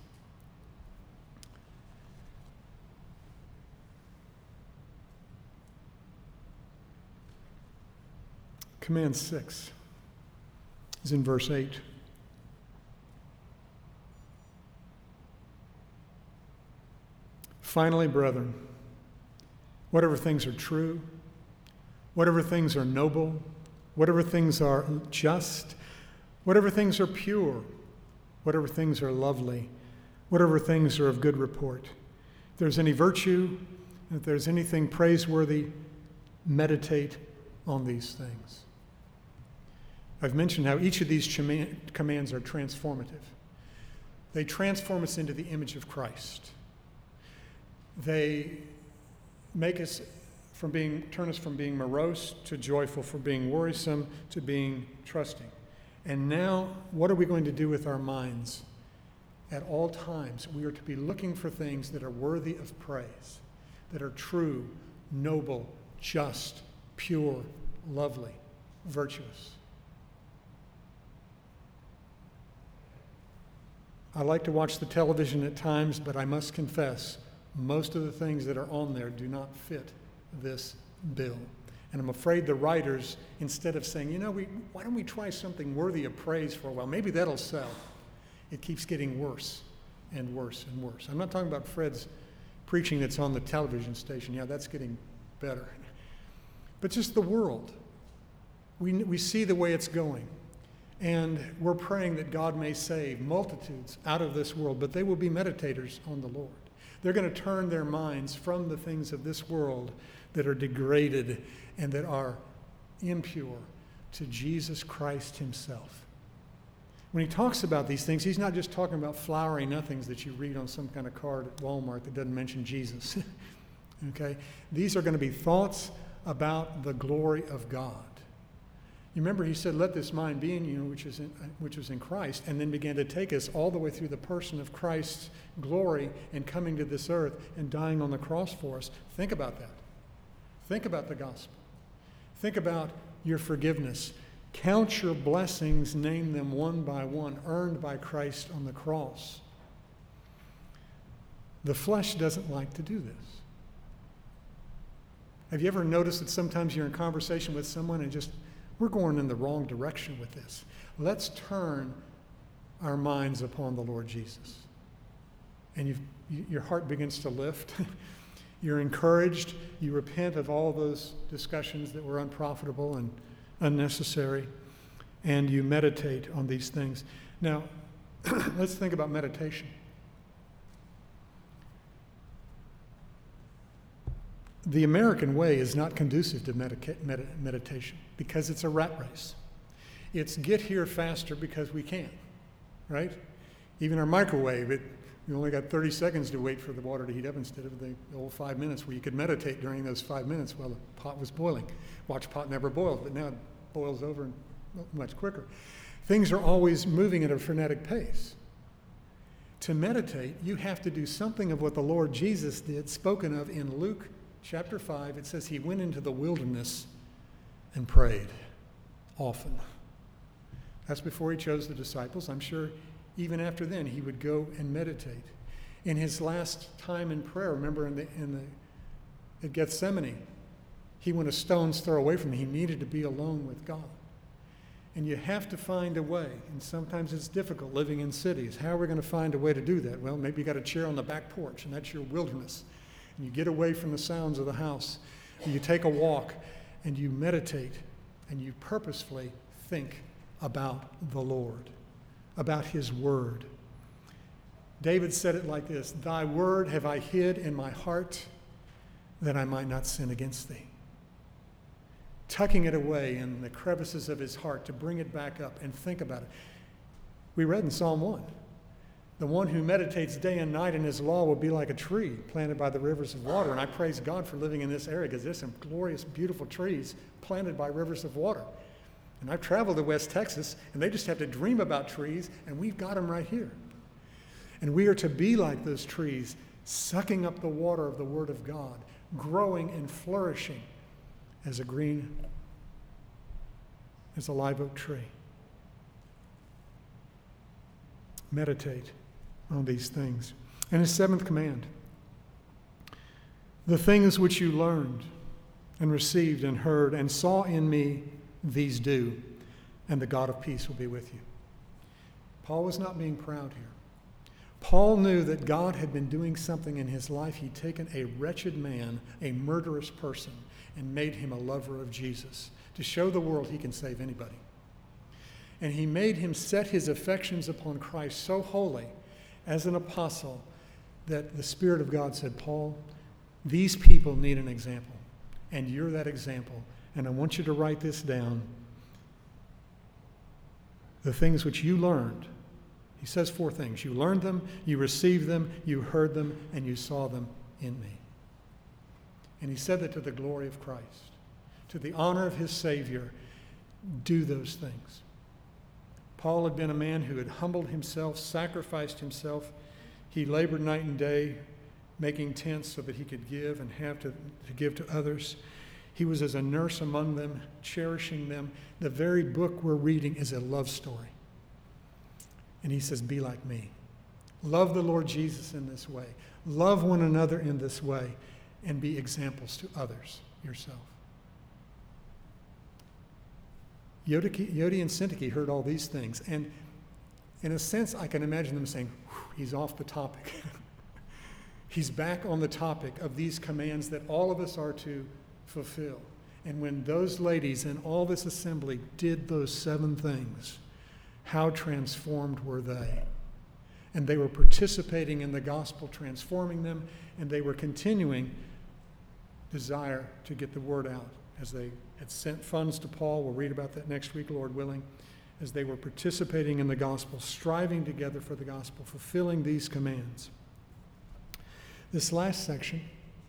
Command 6 is in verse 8. Finally, brethren, whatever things are true, whatever things are noble, whatever things are just, whatever things are pure, whatever things are lovely, whatever things are of good report, if there's any virtue, if there's anything praiseworthy, meditate on these things. I've mentioned how each of these commands are transformative. They transform us into the image of Christ. They make us turn us from being morose to joyful, from being worrisome to being trusting. And now, what are we going to do with our minds? At all times, we are to be looking for things that are worthy of praise, that are true, noble, just, pure, lovely, virtuous. I like to watch the television at times, but I must confess, most of the things that are on there do not fit this bill. And I'm afraid the writers, instead of saying, why don't we try something worthy of praise for a while? Maybe that'll sell. It keeps getting worse and worse and worse. I'm not talking about Fred's preaching that's on the television station. Yeah, that's getting better. But just the world. We see the way it's going. And we're praying that God may save multitudes out of this world, but they will be meditators on the Lord. They're going to turn their minds from the things of this world that are degraded and that are impure to Jesus Christ himself. When he talks about these things, he's not just talking about flowery nothings that you read on some kind of card at Walmart that doesn't mention Jesus. Okay? These are going to be thoughts about the glory of God. You remember he said, let this mind be in you, which was in Christ, and then began to take us all the way through the person of Christ's glory and coming to this earth and dying on the cross for us. Think about that. Think about the gospel. Think about your forgiveness. Count your blessings, name them one by one, earned by Christ on the cross. The flesh doesn't like to do this. Have you ever noticed that sometimes you're in conversation with someone and just, we're going in the wrong direction with this? Let's turn our minds upon the Lord Jesus. And your heart begins to lift. You're encouraged. You repent of all those discussions that were unprofitable and unnecessary. And you meditate on these things. Now, let's think about meditation. The American way is not conducive to meditation because it's a rat race. It's get here faster because we can, right? Even our microwave, you only got 30 seconds to wait for the water to heat up instead of the old 5 minutes where you could meditate during those 5 minutes while the pot was boiling. Watch pot never boils, but now it boils over much quicker. Things are always moving at a frenetic pace. To meditate, you have to do something of what the Lord Jesus did, spoken of in Luke Chapter 5, it says he went into the wilderness and prayed often. That's before he chose the disciples. I'm sure even after then he would go and meditate. In his last time in prayer, remember at Gethsemane, He went a stone's throw away from me. He needed to be alone with God. And you have to find a way. And sometimes it's difficult living in cities. How are we going to find a way to do that? Well, maybe you got a chair on the back porch, and that's your wilderness. And you get away from the sounds of the house. And you take a walk, and you meditate, and you purposefully think about the Lord, about his word. David said it like this: "Thy word have I hid in my heart, that I might not sin against thee." Tucking it away in the crevices of his heart to bring it back up and think about it. We read in Psalm 1, the one who meditates day and night in his law will be like a tree planted by the rivers of water. And I praise God for living in this area, because there's some glorious, beautiful trees planted by rivers of water. And I've traveled to West Texas, and they just have to dream about trees, and we've got them right here. And we are to be like those trees, sucking up the water of the Word of God, growing and flourishing as a live oak tree. Meditate on these things. And his seventh command: the things which you learned and received and heard and saw in me, these do, and the God of peace will be with you. Paul was not being proud here. Paul knew that God had been doing something in his life. He'd taken a wretched man, a murderous person, and made him a lover of Jesus, to show the world he can save anybody. And he made him set his affections upon Christ so wholly as an apostle that the Spirit of God said, "Paul, these people need an example, and you're that example. And I want you to write this down. The things which you learned." He says 4 things. You learned them, you received them, you heard them, and you saw them in me. And he said that to the glory of Christ, to the honor of his Savior. Do those things. Paul had been a man who had humbled himself, sacrificed himself. He labored night and day, making tents so that he could give and have to give to others. He was as a nurse among them, cherishing them. The very book we're reading is a love story. And he says, be like me. Love the Lord Jesus in this way. Love one another in this way, and be examples to others yourself. Yodi and Syntyche heard all these things, and in a sense, I can imagine them saying, he's off the topic. He's back on the topic of these commands that all of us are to fulfill. And when those ladies and all this assembly did those 7 things, how transformed were they? And they were participating in the gospel, transforming them, and they were continuing desire to get the word out as they had sent funds to Paul. We'll read about that next week, Lord willing, as they were participating in the gospel, striving together for the gospel, fulfilling these commands. This last section,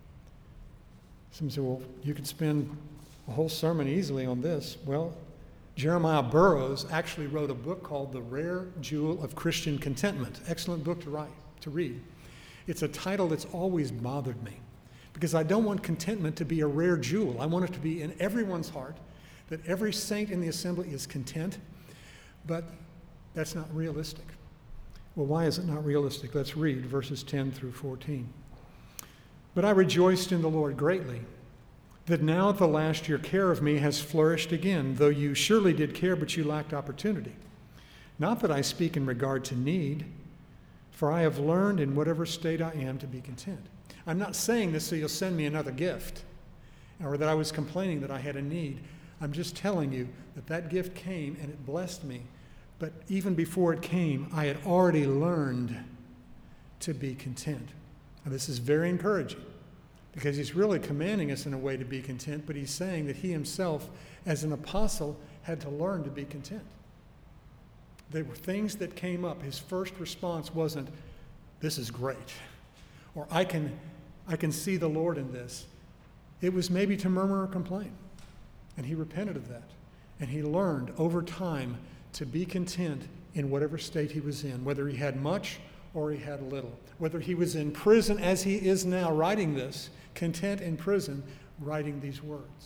some say, well, you could spend a whole sermon easily on this. Well, Jeremiah Burroughs actually wrote a book called The Rare Jewel of Christian Contentment. Excellent book to read. It's a title that's always bothered me, because I don't want contentment to be a rare jewel. I want it to be in everyone's heart, that every saint in the assembly is content, but that's not realistic. Well, why is it not realistic? Let's read verses 10 through 14. But I rejoiced in the Lord greatly, that now at the last your care of me has flourished again, though you surely did care, but you lacked opportunity. Not that I speak in regard to need, for I have learned in whatever state I am to be content. I'm not saying this so you'll send me another gift, or that I was complaining that I had a need. I'm just telling you that that gift came and it blessed me. But even before it came, I had already learned to be content. Now, this is very encouraging, because he's really commanding us in a way to be content, but he's saying that he himself, as an apostle, had to learn to be content. There were things that came up. His first response wasn't, this is great, or I can see the Lord in this. It was maybe to murmur or complain, and he repented of that. And he learned over time to be content in whatever state he was in, whether he had much or he had little, whether he was in prison as he is now writing this, content in prison, writing these words.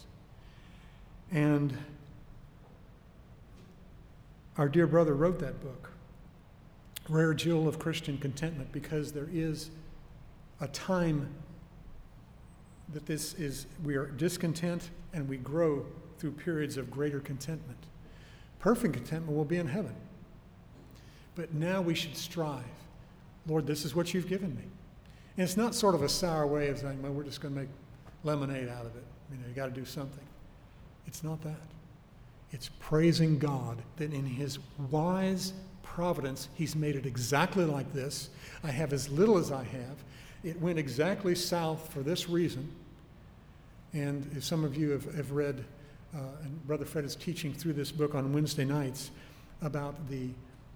And our dear brother wrote that book, Rare Jewel of Christian Contentment, because there is a time that we are discontent and we grow through periods of greater contentment. Perfect contentment will be in heaven. But now we should strive. Lord, this is what you've given me. And it's not sort of a sour way of saying, well, we're just going to make lemonade out of it. You got to do something. It's not that. It's praising God that in his wise providence, he's made it exactly like this. I have as little as I have. It went exactly south for this reason. And if some of you have read, and Brother Fred is teaching through this book on Wednesday nights about the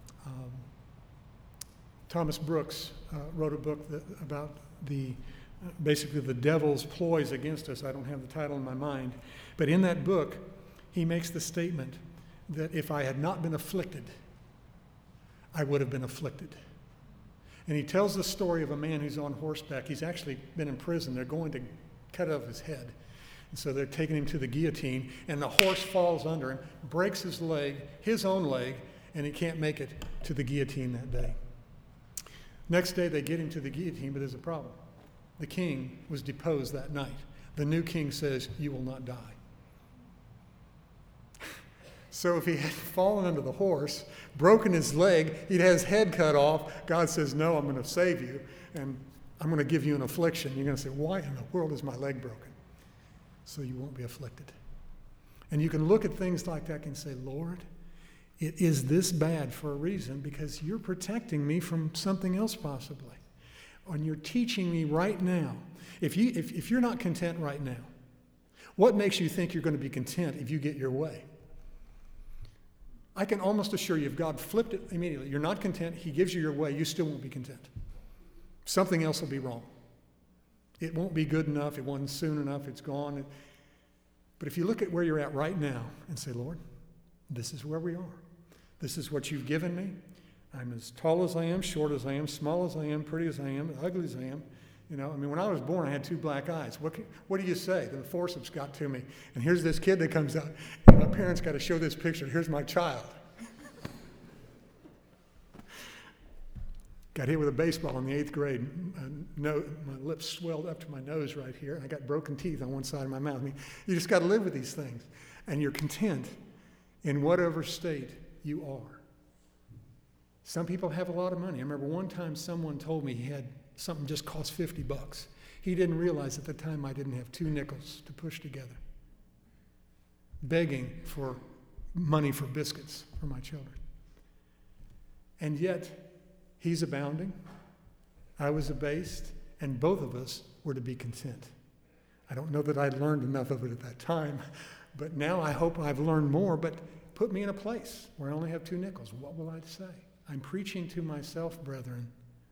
Thomas Brooks wrote a book about basically the devil's ploys against us. I don't have the title in my mind. But in that book, he makes the statement that if I had not been afflicted, I would have been afflicted. And he tells the story of a man who's on horseback. He's actually been in prison. They're going to cut off his head. And so they're taking him to the guillotine, and the horse falls under him, breaks his leg, his own leg, and he can't make it to the guillotine that day. Next day, they get him to the guillotine, but there's a problem. The king was deposed that night. The new king says, you will not die. So if he had fallen under the horse, broken his leg, he'd had his head cut off, God says, no, I'm going to save you, and I'm going to give you an affliction. You're going to say, why in the world is my leg broken? So you won't be afflicted. And you can look at things like that and say, Lord, it is this bad for a reason because you're protecting me from something else possibly. And you're teaching me right now. If you're not content right now, what makes you think you're going to be content if you get your way? I can almost assure you if God flipped it immediately, you're not content, he gives you your way, you still won't be content. Something else will be wrong. It won't be good enough, it wasn't soon enough, it's gone. But if you look at where you're at right now and say, Lord, this is where we are. This is what you've given me. I'm as tall as I am, short as I am, small as I am, pretty as I am, ugly as I am. When I was born, I had 2 black eyes. What do you say? The forceps got to me. And here's this kid that comes out, and my parents got to show this picture. Here's my child. Got hit with a baseball in the 8th grade. My lips swelled up to my nose right here, and I got broken teeth on one side of my mouth. You just got to live with these things. And you're content in whatever state you are. Some people have a lot of money. I remember one time someone told me he had something just cost $50. He didn't realize at the time I didn't have 2 nickels to push together. Begging for money for biscuits for my children. And yet, he's abounding, I was abased, and both of us were to be content. I don't know that I'd learned enough of it at that time, but now I hope I've learned more, but put me in a place where I only have 2 nickels. What will I say? I'm preaching to myself, brethren.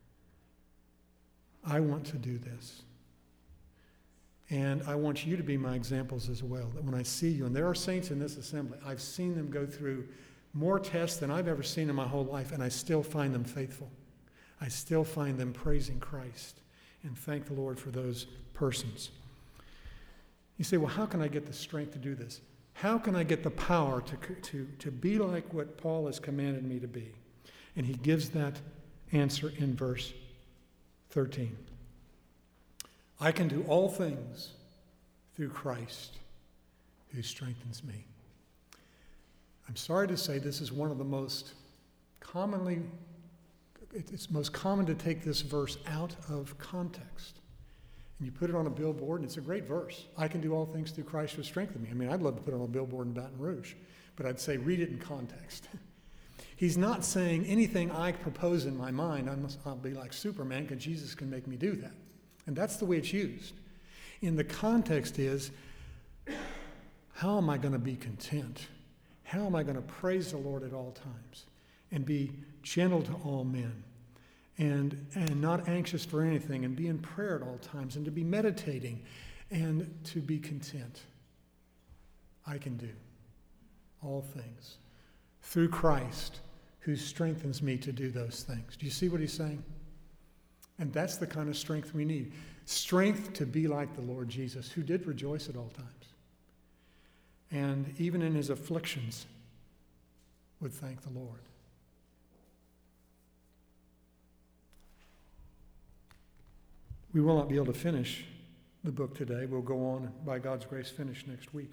I want to do this. And I want you to be my examples as well, that when I see you, and there are saints in this assembly, I've seen them go through more tests than I've ever seen in my whole life, and I still find them faithful. I still find them praising Christ, and thank the Lord for those persons. You say, well, how can I get the strength to do this? How can I get the power to be like what Paul has commanded me to be? And he gives that answer in verse 13. I can do all things through Christ who strengthens me. I'm sorry to say this is one of the most commonly, it's most common to take this verse out of context. And you put it on a billboard, and it's a great verse. I can do all things through Christ who strengthens me. I'd love to put it on a billboard in Baton Rouge, but I'd say read it in context. He's not saying anything I propose in my mind, I'll be like Superman because Jesus can make me do that. And that's the way it's used. In the context is, how am I going to be content? How am I going to praise the Lord at all times and be gentle to all men and not anxious for anything and be in prayer at all times and to be meditating and to be content? I can do all things through Christ who strengthens me to do those things. Do you see what he's saying? And that's the kind of strength we need. Strength to be like the Lord Jesus, who did rejoice at all times. And even in his afflictions, would thank the Lord. We will not be able to finish the book today. We'll go on and, by God's grace, finish next week.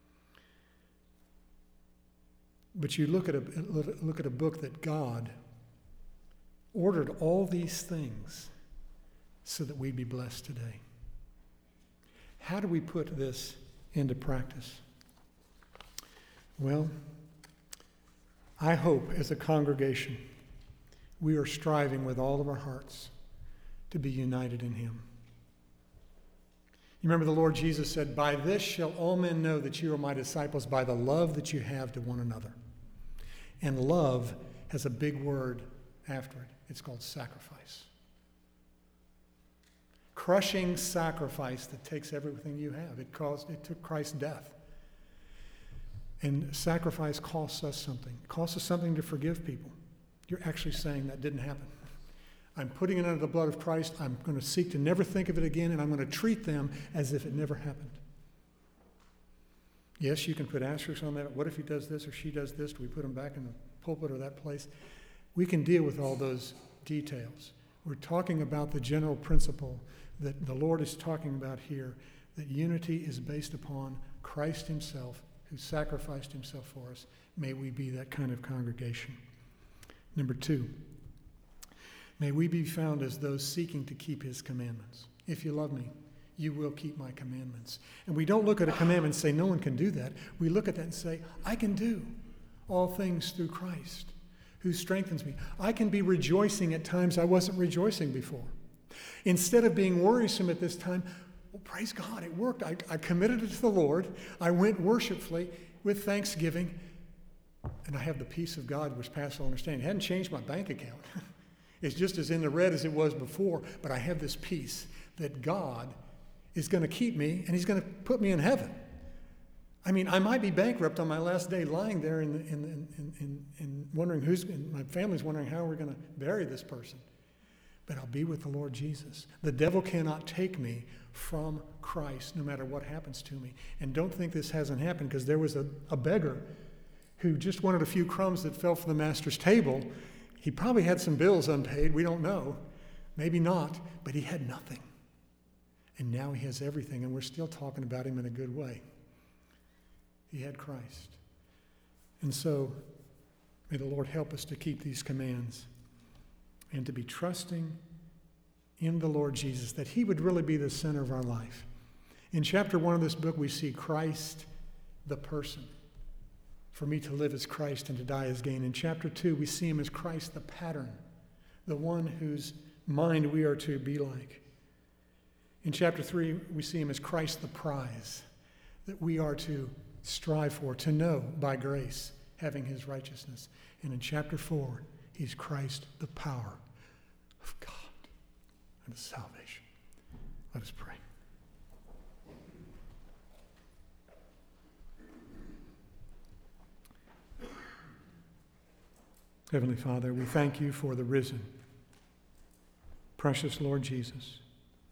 But you look at a book that God ordered all these things so that we'd be blessed today. How do we put this into practice? Well, I hope as a congregation we are striving with all of our hearts to be united in him. You remember the Lord Jesus said, "By this shall all men know that you are my disciples, by the love that you have to one another." And love has a big word after it. It's called sacrifice. Crushing sacrifice that takes everything you have. It took Christ's death. And sacrifice costs us something. It costs us something to forgive people. You're actually saying that didn't happen. I'm putting it under the blood of Christ. I'm going to seek to never think of it again, and I'm going to treat them as if it never happened. Yes, you can put asterisks on that. What if he does this or she does this? Do we put them back in the pulpit or that place? We can deal with all those details. We're talking about the general principle that the Lord is talking about here, that unity is based upon Christ himself, who sacrificed himself for us. May we be that kind of congregation. Number 2, may we be found as those seeking to keep his commandments. If you love me, you will keep my commandments. And we don't look at a commandment and say, no one can do that. We look at that and say, I can do all things through Christ, who strengthens me. I can be rejoicing at times I wasn't rejoicing before. Instead of being worrisome at this time, well, praise God, it worked. I committed it to the Lord. I went worshipfully with thanksgiving, and I have the peace of God which passes all understanding. It hadn't changed my bank account. It's just as in the red as it was before, but I have this peace that God is going to keep me, and he's going to put me in heaven. I mean, I might be bankrupt on my last day, lying there and wondering my family's wondering how we're going to bury this person. But I'll be with the Lord Jesus. The devil cannot take me from Christ no matter what happens to me. And don't think this hasn't happened, because there was a beggar who just wanted a few crumbs that fell from the master's table. He probably had some bills unpaid. We don't know. Maybe not. But he had nothing. And now he has everything, and we're still talking about him in a good way. He had Christ. And so, may the Lord help us to keep these commands and to be trusting in the Lord Jesus, that he would really be the center of our life. In chapter 1 of this book, we see Christ, the person. For me to live as Christ and to die as gain. In chapter 2, we see him as Christ, the pattern, the one whose mind we are to be like. In chapter 3, we see him as Christ, the prize, that we are to strive for, to know by grace, having his righteousness. And in chapter 4, he's Christ, the power of God and his salvation. Let us pray. Heavenly Father, we thank you for the risen, precious Lord Jesus.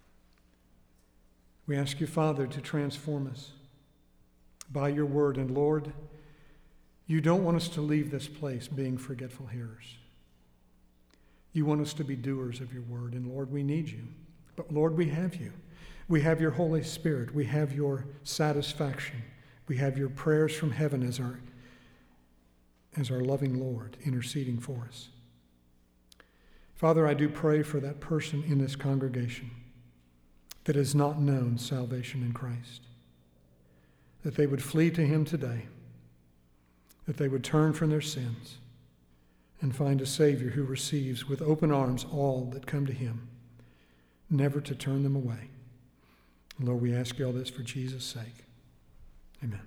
We ask you, Father, to transform us by your word. And Lord, you don't want us to leave this place being forgetful hearers. You want us to be doers of your word. And Lord, we need you. But Lord, we have you. We have your Holy Spirit. We have your satisfaction. We have your prayers from heaven as our loving Lord interceding for us. Father, I do pray for that person in this congregation that has not known salvation in Christ, that they would flee to him today, that they would turn from their sins and find a Savior who receives with open arms all that come to him, never to turn them away. Lord, we ask you all this for Jesus' sake. Amen.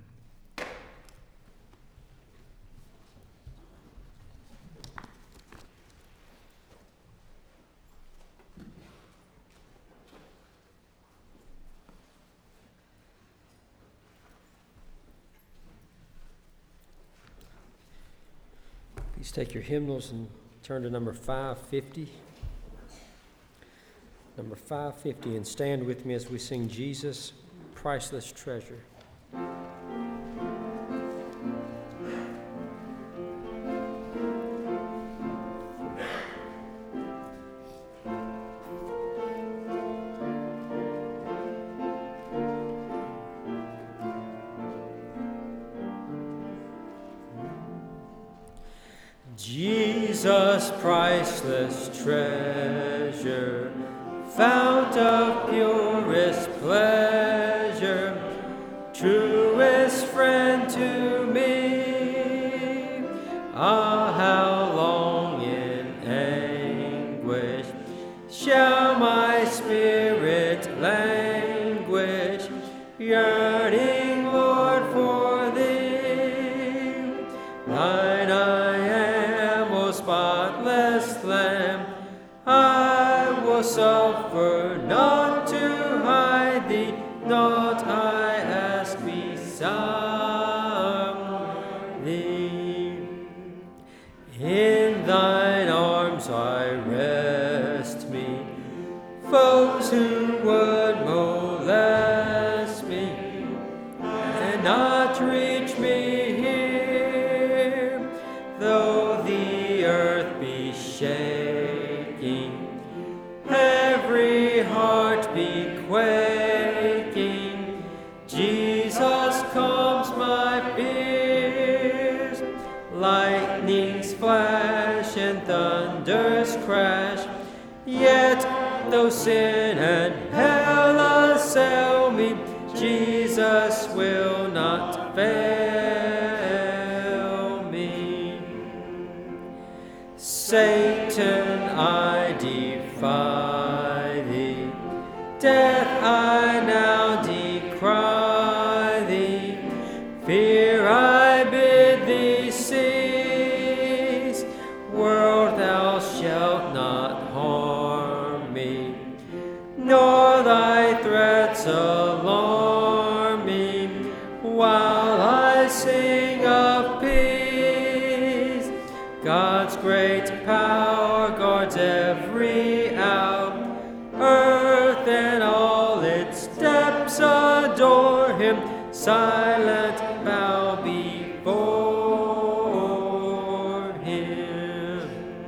Please take your hymnals and turn to number 550. Number 550, and stand with me as we sing Jesus, Priceless Treasure. Jesus, priceless treasure, fount of purest pleasure, truest friend to me. Ah, how long in anguish shall my spirit languish, yearning, Lord, for thee. Thine I am, O spotless Lamb, I will suffer not to hide thee, naught I ask beside thee. In thine arms I rest me, foes who would molest me and not reach me here, though the earth be shaking, every heart be quaking, Jesus calms my fears. Lightnings flash and thunders crash, yet though sin and hell assail me, Jesus will not fail me. Satan, I defy thee, death I now decry thee, fear I bid thee cease, world thou shalt not harm me, nor thy threats alarm me, while I sing of peace. God's great power guards every hour, earth and all its depths adore him, silent bow before him.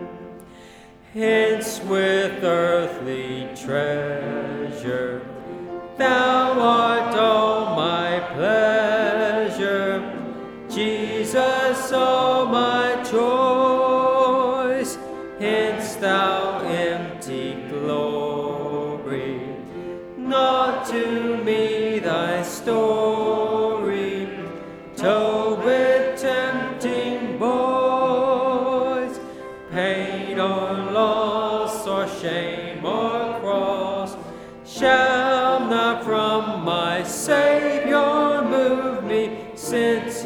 Hence with earthly treasure, thou art all my pleasure, Jesus, all my choice. Hence thou empty glory, not to me thy story, told with tempting boys, pain or loss or shame or cross, shall not from my Savior move me, since